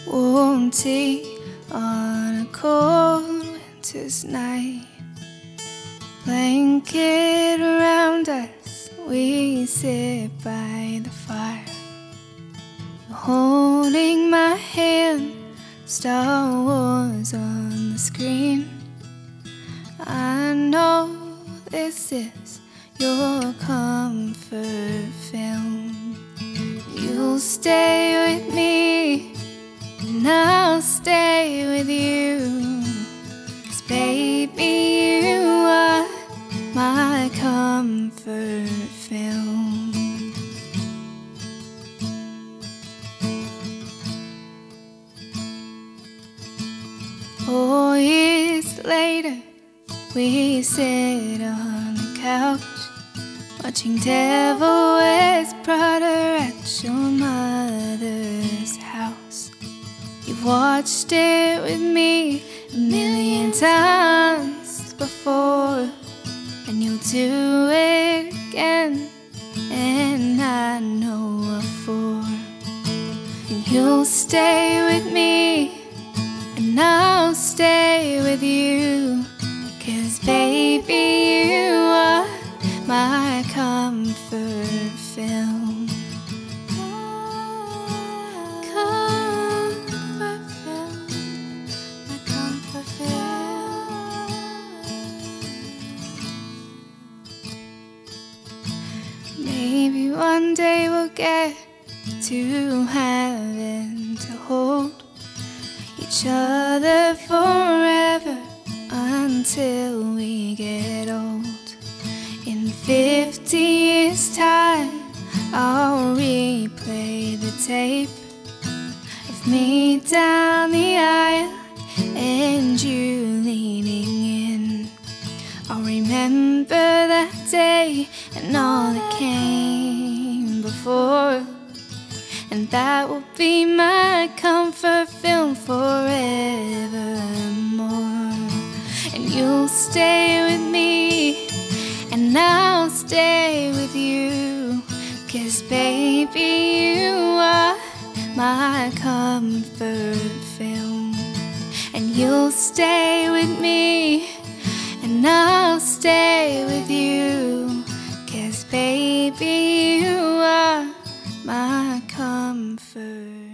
warm tea on a cold winter's night. Blanket around us, we sit by the fire. You're holding my hand, Star Wars on the screen. I know this is your comfort film. You'll stay with me, and I'll stay with you. 'Cause baby, you are my comfort film. 4 years later, we sit on the couch, watching Devil Wears Prada at your mother's house. You've watched it with me a million times before, and you'll do it again, and I know what for. And you'll stay with me, and I'll stay with you. 'Cause baby, you are my comfort film. Comfort film, my comfort film. Maybe one day we'll get to having to hold each other forever until we get old. In 50 years' time, I'll replay the tape of me down the aisle and you leaning in. I'll remember that day and all that came before, and that will be my comfort film forevermore. And you'll stay with me, and I'll stay with you. 'Cause baby, you are my comfort film. And you'll stay with me, and I'll stay with you. 'Cause baby, you are my comfort.